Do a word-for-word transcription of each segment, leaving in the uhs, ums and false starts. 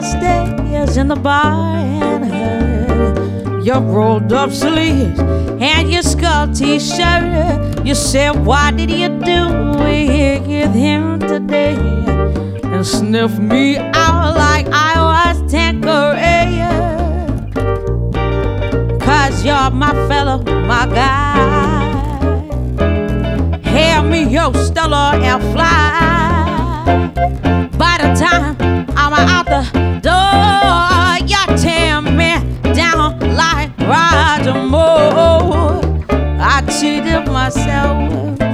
downstairs in the bar and heard your rolled up sleeves and your skull t-shirt. You said, what did you do with him today? And sniffed me out like I was Tanqueray. Cause you're my fellow, my guy. Hand me your Stella and fly. By the time I'm out the door, you tear me down like Roger Moore. I cheated myself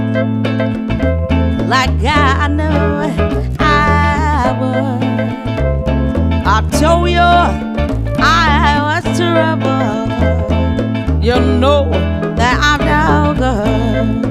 like I knew I would. I told you I was trouble. You know that I'm no good.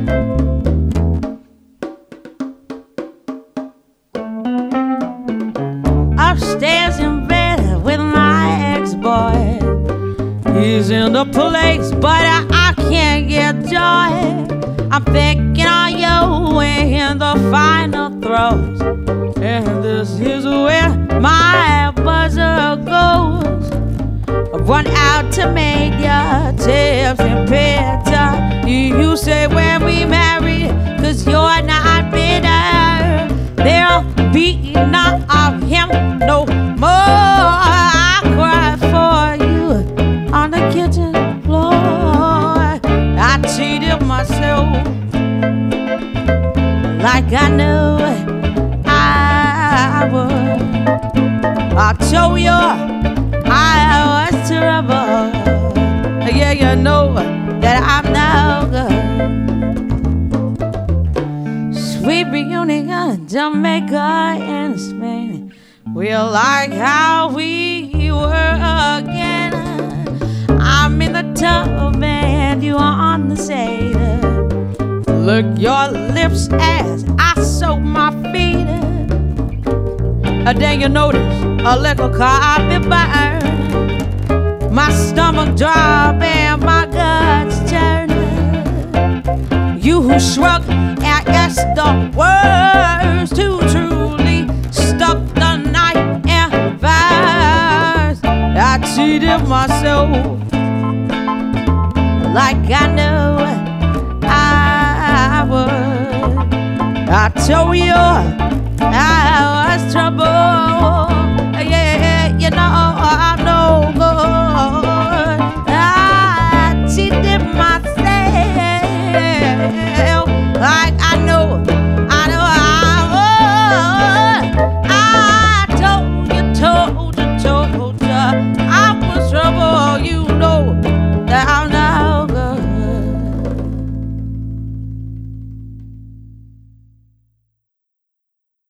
Upstairs in bed with my ex-boy. He's in the place, but I, I can't get joy. I'm thinking of you in the final throes, and this is where my buzzer goes. I run out to make your tips and picture. You say when we marry, cause you're not bitter. There'll be none of him no more. I cry for you on the kitchen floor. I cheated myself like I knew I would. I told you I was trouble. Yeah, you know that I'm no good. Sweet reunion, Jamaica and Spain. We like how we were again. I'm in the tub and you are on the sailor. Lick your lips as I soak my feet. And then you notice a little carpet burn. My stomach drop and my guts turn. You who shrug and yes the words too truly stuck the knife in verse. I cheated myself like I knew I would. I told you I was trouble.